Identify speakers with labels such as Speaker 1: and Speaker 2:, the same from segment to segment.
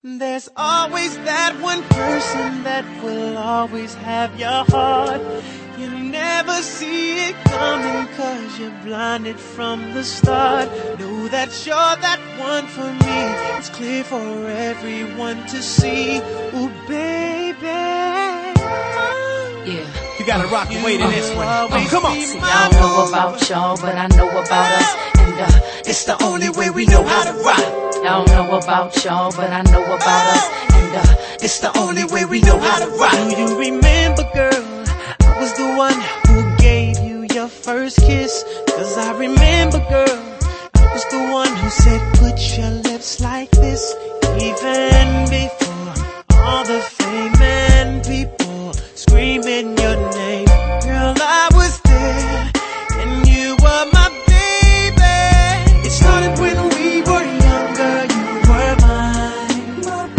Speaker 1: There's always that one person that will always have your heart. You never see it coming 'cause you're blinded from the start. Know that you're that one for me. It's clear for everyone to see. Ooh, baby.
Speaker 2: Yeah.
Speaker 1: You gotta rock and wait in this one. Come on.
Speaker 2: See, I don't know about y'all, but I know about us. And
Speaker 1: it's the only way we know how to rock.
Speaker 2: I don't know about y'all, but I know about us. And
Speaker 1: it's the only way we know how to rock. Do you remember, girl? I was the one who gave you your first kiss. 'Cause I remember, girl, I was the one who said put your lips like this. Even before all the fame and people screaming your name. Girl, I was there and you were my baby. It started when we were younger. You were mine.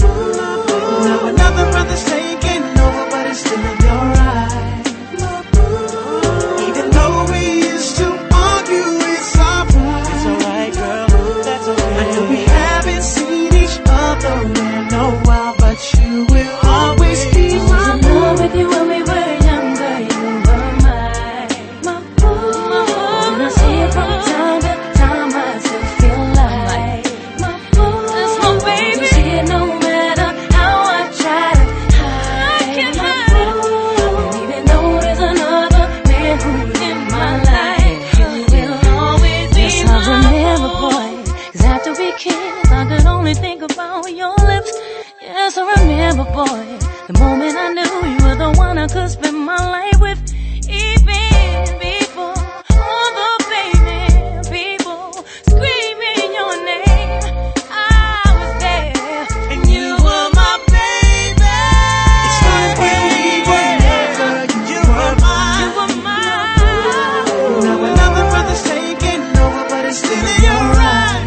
Speaker 1: Now another brother's taking over, but it's still in your eyes. Even though we used to argue, it's alright. It's alright, girl. That's okay. I know we haven't seen each other in a while, but you will always be my
Speaker 2: boo. With you when we were younger, you were mine. My boo. And I see it from time to time, I still feel like my boo. That's my baby. You see it no matter how I try to hide. I can't hide it. And even though there's another man who's in my life, you will always be mine. Yes, I remember, boy, 'cause after we kissed, I could only think about your lips. Yes, I remember, boy, the moment I knew you were the one I could spend my life with. Even before all the baby people screaming your name, I was there and you were my baby.
Speaker 1: It started when we were younger. You were mine.
Speaker 2: You were mine.
Speaker 1: Now another brother's taking over, but it's still in your eyes.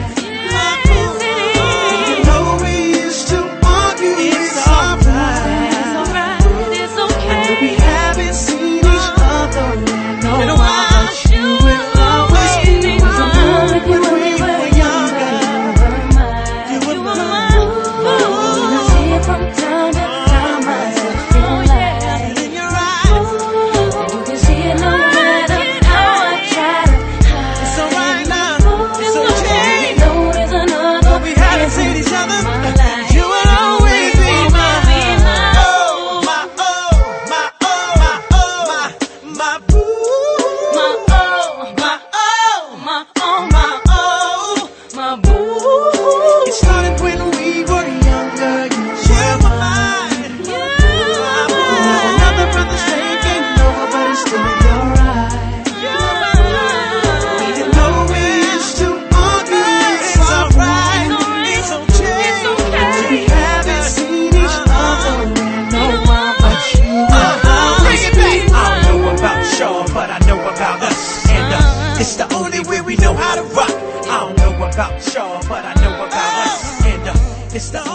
Speaker 1: Even though we used to argue, it's alright.
Speaker 2: It's alright, it's okay.
Speaker 1: We haven't seen each other in a while, but you will always be mine. When we were younger, you were mine.
Speaker 2: I see it from time to time, I still feel like
Speaker 1: In your eyes,
Speaker 2: and you can see it no matter how I try to hide.
Speaker 1: it's alright now. It's okay.
Speaker 2: Even though there's another
Speaker 1: Though we haven't seen each other,
Speaker 2: in my life,
Speaker 1: you will always be mine. Oh, my, oh, my, oh, my, oh, my boo.
Speaker 2: my oh, my oh, my oh, my oh, my boo.
Speaker 1: It started when we were younger. You were mine. Now another brother's taking over, but it's still in your eyes. Even though we used to argue, it's alright. It's okay. We haven't seen each other in a while, but you will always be mine. I don't know about y'all, but I know about us. And it's the only way we know how to rock. I don't know about y'all, but I know about us. And it's the